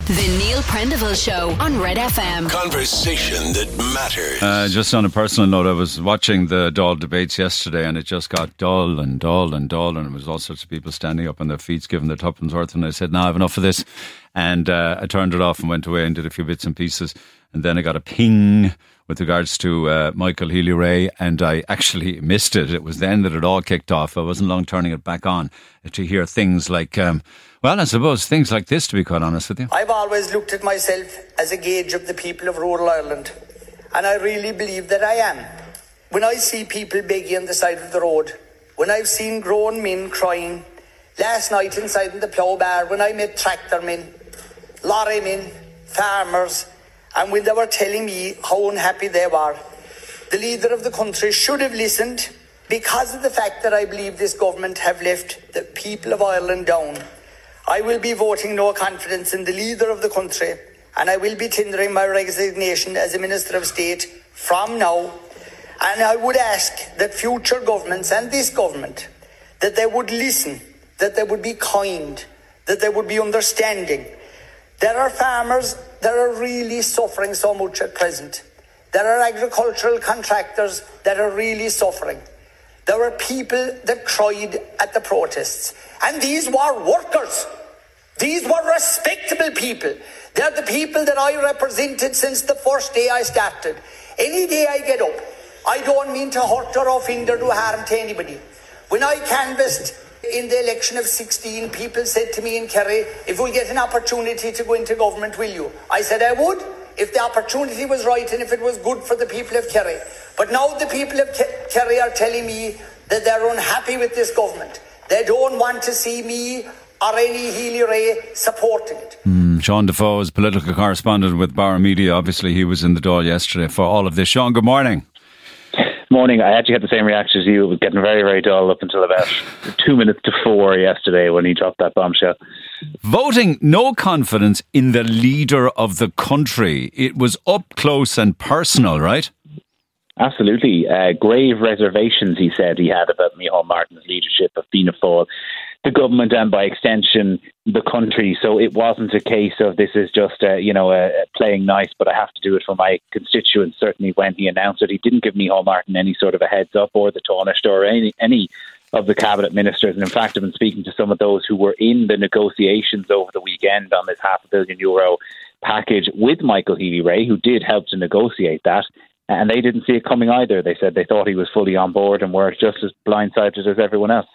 The Neil Prendeville Show on Red FM. Conversation that matters. Just on a personal note, I was watching the Dáil debates yesterday and it just got dull and dull and dull, and it was all sorts of people standing up on their feet giving their tuppence worth, and I said, no, I have enough of this. And I turned it off and went away and did a few bits and pieces, and then I got a ping with regards to Michael Healy-Rae, and I actually missed it. It was then that it all kicked off. I wasn't long turning it back on to hear things like, well, I suppose things like this, to be quite honest with you. I've always looked at myself as a gauge of the people of rural Ireland, and I really believe that I am. When I see people begging on the side of the road, when I've seen grown men crying, last night inside in the plough bar, when I met tractor men, lorry men, farmers, and when they were telling me how unhappy they were, the leader of the country should have listened. Because of the fact that I believe this government have left the people of Ireland down, I will be voting no confidence in the leader of the country, and I will be tendering my resignation as a Minister of State from now. And I would ask that future governments and this government, that they would listen, that they would be kind, that they would be understanding. There are farmers that are really suffering so much at present. There are agricultural contractors that are really suffering. There were people that cried at the protests. And these were workers. These were respectable people. They're the people that I represented since the first day I started. Any day I get up, I don't mean to hurt or offend or do harm to anybody. When I canvassed in the election of 16, people said to me in Kerry, if we'll get an opportunity to go into government, will you? I said I would, if the opportunity was right and if it was good for the people of Kerry. But now the people of Kerry are telling me that they're unhappy with this government. They don't want to see me or any Healy-Rae supporting it. Sean Defoe is political correspondent with Bauer Media. Obviously, he was in the Dáil yesterday for all of this. Sean, good morning. Morning. I actually had the same reaction as you. It was getting very, very dull up until about 2 minutes to 4 yesterday when he dropped that bombshell. Voting no confidence in the leader of the country. It was up close and personal, right? Absolutely. Grave reservations, he said, he had about Micheál Martin's leadership of Fianna Fáil, the government, and by extension the country. So it wasn't a case of this is just playing nice, but I have to do it for my constituents. Certainly when he announced it, he didn't give Micheál Martin any sort of a heads up, or the Taoiseach or any of the cabinet ministers. And in fact, I've been speaking to some of those who were in the negotiations over the weekend on this €500 million package with Michael Healy-Rae, who did help to negotiate that. And they didn't see it coming either. They said they thought he was fully on board and were just as blindsided as everyone else.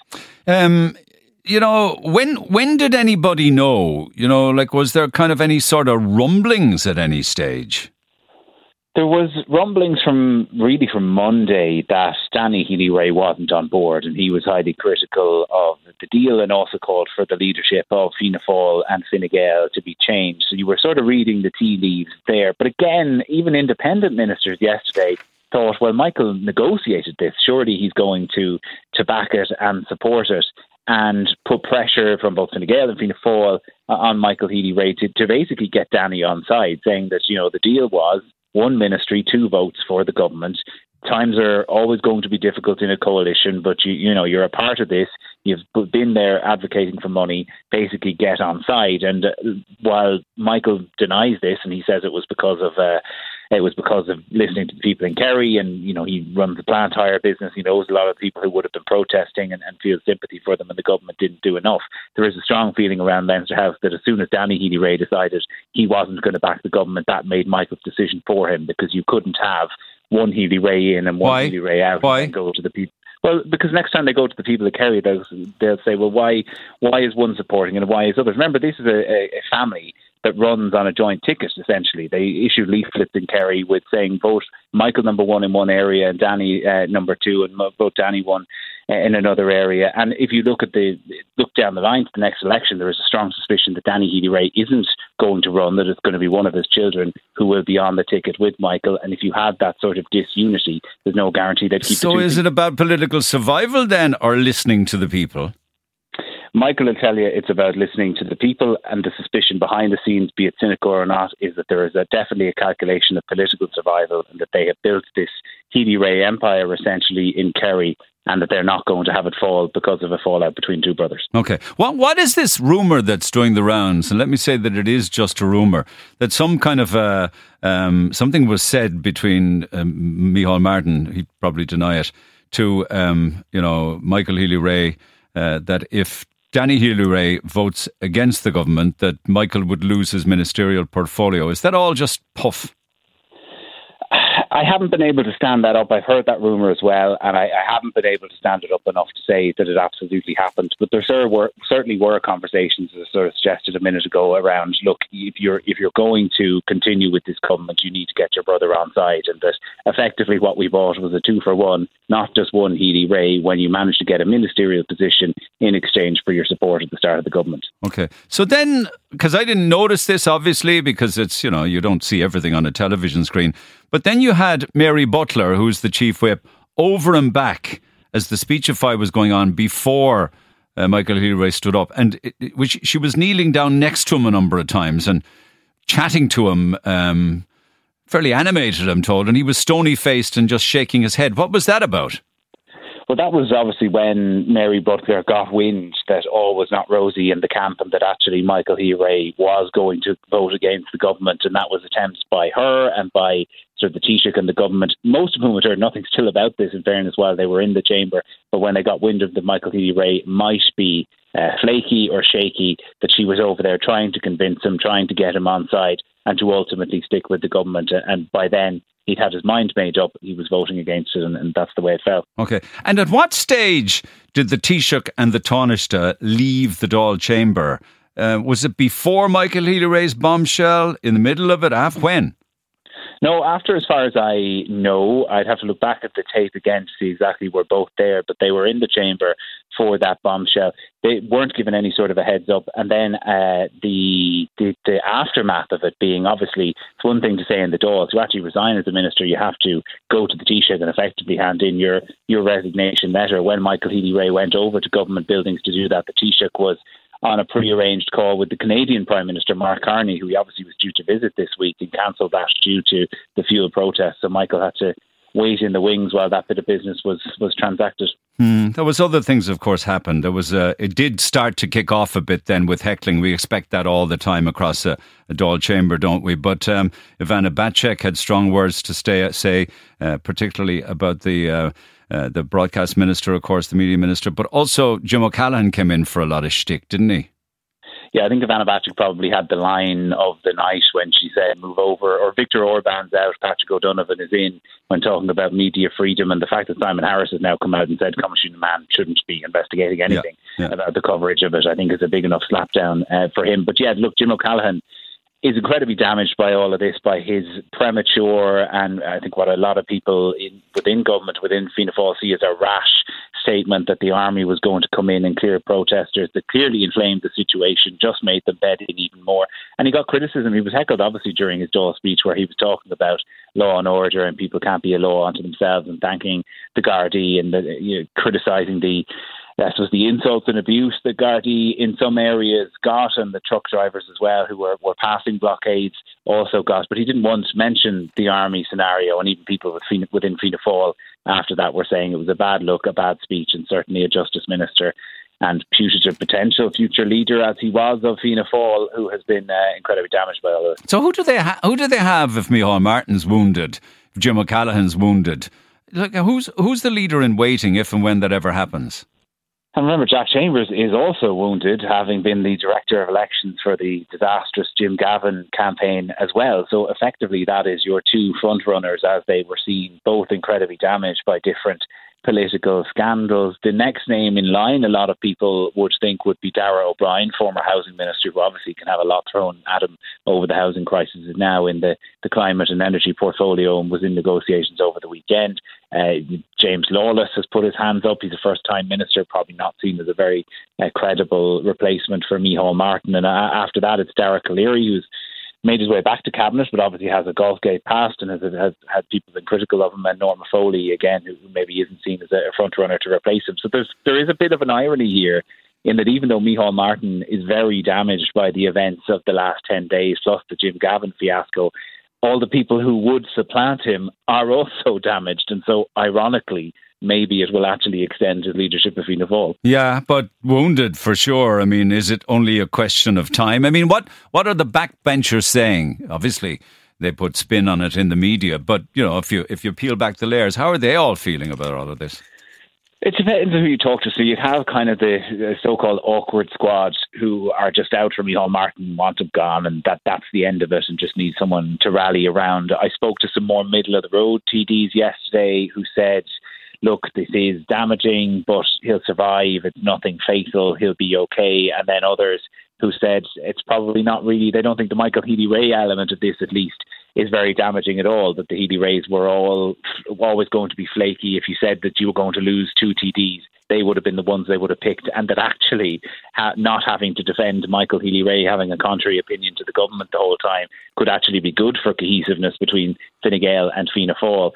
When did anybody know? Was there kind of any sort of rumblings at any stage? There was rumblings from Monday that Danny Healy-Rae wasn't on board, and he was highly critical of the deal and also called for the leadership of Fianna Fáil and Fine Gael to be changed. So you were sort of reading the tea leaves there. But again, even independent ministers yesterday thought, well, Michael negotiated this. Surely he's going to back it and support it, and put pressure from both Fine Gael and Fianna Fáil on Michael Healy-Rae to basically get Danny on side, saying that, the deal was one ministry, two votes for the government. Times are always going to be difficult in a coalition, but you're a part of this. You've been there advocating for money. Basically, get on side. And while Michael denies this, and he says it was because of listening to the people in Kerry, and he runs the plant hire business. He knows a lot of people who would have been protesting and feels sympathy for them, and the government didn't do enough. There is a strong feeling around Leinster House that as soon as Danny Healy-Rae decided he wasn't going to back the government, that made Michael's decision for him, because you couldn't have one Healy-Rae in and one Healy-Rae out. Why? And go to the people. Well, because next time they go to the people of Kerry, they'll say, well, why is one supporting and why is others? Remember, this is a family that runs on a joint ticket, essentially. They issued leaflets in Kerry with saying vote Michael number one in one area and Danny number two, and vote Danny one in another area. And if you look down the line to the next election, there is a strong suspicion that Danny Healy-Rae isn't going to run, that it's going to be one of his children who will be on the ticket with Michael. And if you have that sort of disunity, there's no guarantee they'd keep. So is it about political survival then, or listening to the people? Michael will tell you it's about listening to the people, and the suspicion behind the scenes, be it cynical or not, is that there is definitely a calculation of political survival, and that they have built this Healy-Rae empire essentially in Kerry and that they're not going to have it fall because of a fallout between two brothers. Okay. What is this rumour that's doing the rounds? And let me say that it is just a rumour, that some kind of something was said between Micheál Martin, he'd probably deny it, to Michael Healy-Rae, that if Danny Healy-Rae votes against the government, that Michael would lose his ministerial portfolio. Is that all just puff? I haven't been able to stand that up. I've heard that rumour as well, and I haven't been able to stand it up enough to say that it absolutely happened. But there certainly were conversations, as I sort of suggested a minute ago, around, look, if you're going to continue with this government, you need to get your brother on side, and that effectively what we bought was a 2-for-1, not just one Healy-Rae, when you managed to get a ministerial position in exchange for your support at the start of the government. Okay. So then, because I didn't notice this, obviously, because it's, you don't see everything on a television screen, but then you had Mary Butler, who's the chief whip, over and back as the speechify was going on before Michael Healy-Rae stood up, and she was kneeling down next to him a number of times and chatting to him, fairly animated, I'm told, and he was stony-faced and just shaking his head. What was that about? Well, that was obviously when Mary Butler got wind that all was not rosy in the camp and that actually Michael Healy-Rae was going to vote against the government, and that was attempts by her and by sort of the Taoiseach and the government, most of whom had heard nothing still about this, in fairness, while they were in the chamber. But when they got wind of that Michael Healy-Rae might be flaky or shaky, that she was over there trying to convince him, trying to get him on side and to ultimately stick with the government. And by then, he'd had his mind made up. He was voting against it, and that's the way it fell. Okay. And at what stage did the Taoiseach and the Taoiseach leave the Dáil chamber? Was it before Michael Healy-Rae's bombshell? In the middle of it? When? No, after, as far as I know. I'd have to look back at the tape again to see exactly were both there, but they were in the chamber for that bombshell. They weren't given any sort of a heads up. And then the aftermath of it being, obviously, it's one thing to say in the Dáil, to actually resign as a minister, you have to go to the Taoiseach and effectively hand in your resignation letter. When Michael Healy-Rae went over to government buildings to do that, the Taoiseach was on a pre-arranged call with the Canadian Prime Minister, Mark Carney, who he obviously was due to visit this week and cancelled that due to the fuel protests. So Michael had to wait in the wings while that bit of business was transacted. There was other things, of course, happened. There was it did start to kick off a bit then with heckling. We expect that all the time across a Dáil chamber, don't we? But Ivana Bacek had strong words to say, particularly about the broadcast minister, of course, the media minister, but also Jim O'Callaghan came in for a lot of shtick, didn't he? Yeah, I think Ivana Bacek probably had the line of the night when she said, move over, or Victor Orban's out, Patrick O'Donovan is in, when talking about media freedom, and the fact that Simon Harris has now come out and said Commissioner Mann shouldn't be investigating anything about the coverage of it, I think is a big enough slapdown for him. But yeah, look, Jim O'Callaghan is incredibly damaged by all of this, by his premature, and I think what a lot of people within government, within Fianna Fáil, see as a rash statement that the army was going to come in and clear protesters, that clearly inflamed the situation, just made them bed in even more. And he got criticism. He was heckled, obviously, during his Dáil speech, where he was talking about law and order and people can't be a law unto themselves, and thanking the Gardaí and criticising the insults and abuse that Gardaí in some areas got, and the truck drivers as well who were passing blockades also got. But he didn't once mention the army scenario, and even people within Fianna Fáil after that were saying it was a bad look, a bad speech, and certainly a justice minister and putative potential future leader as he was of Fianna Fáil, who has been incredibly damaged by all of this. So who do they have if Micheál Martin's wounded, if Jim O'Callaghan's wounded? Like, who's the leader in waiting if and when that ever happens? And remember, Jack Chambers is also wounded, having been the director of elections for the disastrous Jim Gavin campaign as well. So effectively, that is your two frontrunners, as they were seen, both incredibly damaged by different political scandals. The next name in line, a lot of people would think, would be Darragh O'Brien, former housing minister, who obviously can have a lot thrown at him over the housing crisis, is now in the climate and energy portfolio and was in negotiations over the weekend. James Lawless has put his hands up. He's a first-time minister, probably not seen as a very credible replacement for Micheál Martin. And after that, it's Derek O'Leary, who's made his way back to cabinet, but obviously has a Golfgate past and has had people been critical of him, and Norma Foley, again, who maybe isn't seen as a front runner to replace him. So there is a bit of an irony here, in that even though Micheál Martin is very damaged by the events of the last 10 days, plus the Jim Gavin fiasco, all the people who would supplant him are also damaged. And so, ironically, maybe it will actually extend his leadership of Fianna Fáil. Yeah, but wounded for sure. I mean, is it only a question of time? I mean, what are the backbenchers saying? Obviously, they put spin on it in the media, but if you peel back the layers, how are they all feeling about all of this? It depends on who you talk to. So you'd have kind of the so-called awkward squad who are just out for Micheál Martin, want him gone, and that's the end of it, and just need someone to rally around. I spoke to some more middle-of-the-road TDs yesterday who said, look, this is damaging, but he'll survive. It's nothing fatal. He'll be okay. And then others who said it's probably not really, they don't think the Michael Healy-Rae element of this, at least, is very damaging at all, that the Healy-Raes were always going to be flaky. If you said that you were going to lose two TDs, they would have been the ones they would have picked, and that actually not having to defend Michael Healy-Rae, having a contrary opinion to the government the whole time, could actually be good for cohesiveness between Fine Gael and Fianna Fáil.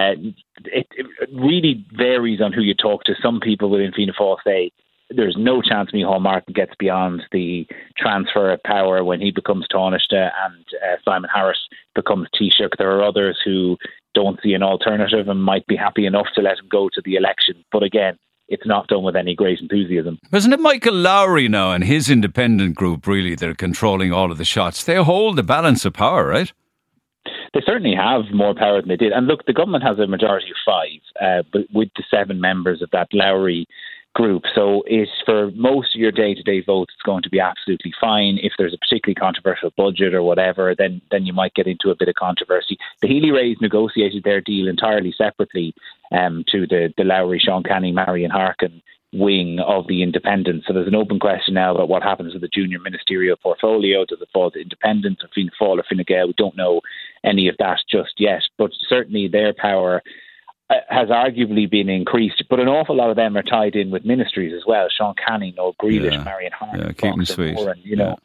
It really varies on who you talk to. Some people within Fianna Fáil say there's no chance Micheál Martin gets beyond the transfer of power when he becomes Taoiseach and Simon Harris becomes Taoiseach. There are others who don't see an alternative and might be happy enough to let him go to the election. But again, it's not done with any great enthusiasm. Isn't it Michael Lowry now and his independent group really that are controlling all of the shots? They hold the balance of power, right? They certainly have more power than they did. And look, the government has a majority of 5, but with the 7 members of that Lowry group. So it's for most of your day-to-day votes, it's going to be absolutely fine. If there's a particularly controversial budget or whatever, then you might get into a bit of controversy. The Healy-Raes negotiated their deal entirely separately to the Lowry, Sean Canning, Marion Harkin wing of the Independents. So there's an open question now about what happens with the junior ministerial portfolio. Does it fall to Independents or Fianna Fáil or Fine Gael? We don't know any of that just yet, but certainly their power has arguably been increased, but an awful lot of them are tied in with ministries as well. Sean Canning, Noel Grealish, Marion Harkin, keep sweet. Moran,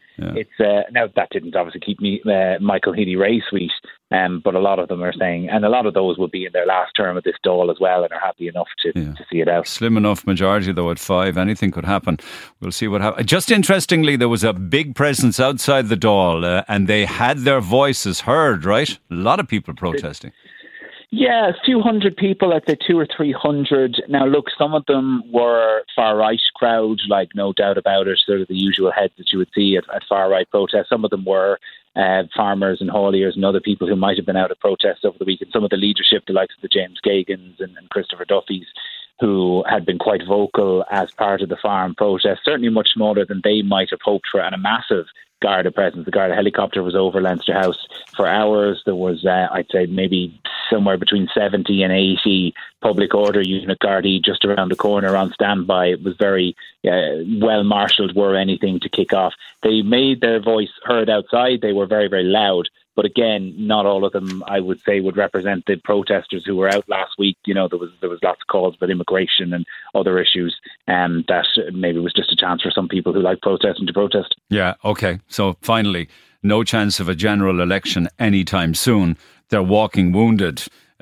it's now that didn't obviously keep Michael Healy-Rae sweet, but a lot of them are saying, and a lot of those will be in their last term of this Dáil as well and are happy enough to see it out. Slim enough majority though at 5, anything could happen. We'll see what happens. Just interestingly, there was a big presence outside the Dáil and they had their voices heard, right? A lot of people protesting. Yeah, a few hundred people, I'd say 200 or 300. Now, look, some of them were far-right crowd, like no doubt about it, sort of the usual heads that you would see at far-right protests. Some of them were farmers and hauliers and other people who might have been out at protests over the weekend. Some of the leadership, the likes of the James Gagans and Christopher Duffys, who had been quite vocal as part of the farm protest, certainly much smaller than they might have hoped for, and a massive Garda presence. The Garda helicopter was over Leinster House for hours. There was, I'd say, maybe somewhere between 70 and 80 public order unit Gardaí just around the corner on standby. It was very well marshalled were anything to kick off. They made their voice heard outside. They were very, very loud. But again, not all of them, I would say, would represent the protesters who were out last week. You know, there was lots of calls about immigration and other issues, and that maybe was just a chance for some people who like protesting to protest. Yeah, okay. So finally, no chance of a general election anytime soon. They're walking wounded.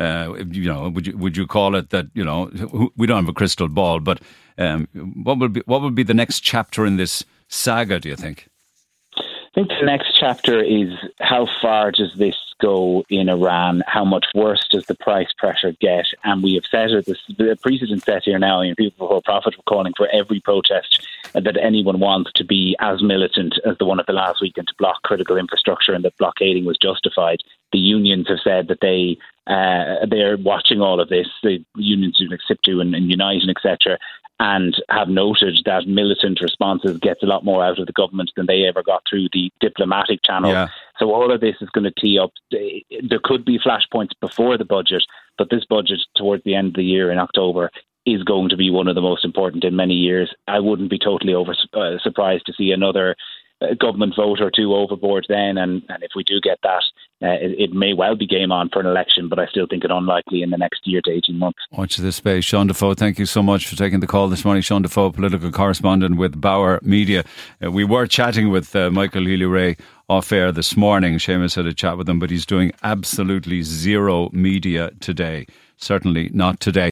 Would you call it that? You know, we don't have a crystal ball, but what would be the next chapter in this saga? Do you think? I think the next chapter is how far does this go in Iran? How much worse does the price pressure get? And we have set the precedent set here now. You know, people for profit were calling for every protest that anyone wants to be as militant as the one of the last weekend to block critical infrastructure, and that blockading was justified. The unions have said that they're watching all of this. The unions do SIPTU and Unite and etc. and have noted that militant responses gets a lot more out of the government than they ever got through the diplomatic channel. Yeah. So all of this is going to tee up. There could be flashpoints before the budget, but this budget towards the end of the year in October is going to be one of the most important in many years. I wouldn't be totally surprised to see another government vote or two overboard then, and if we do get that, it may well be game on for an election, but I still think it unlikely in the next year to 18 months. Watch this space. Sean Defoe, thank you so much for taking the call this morning. Sean Defoe, political correspondent with Bauer Media. We were chatting with Michael Healy-Rae off air this morning. Seamus had a chat with him, but he's doing absolutely zero media today. Certainly not today.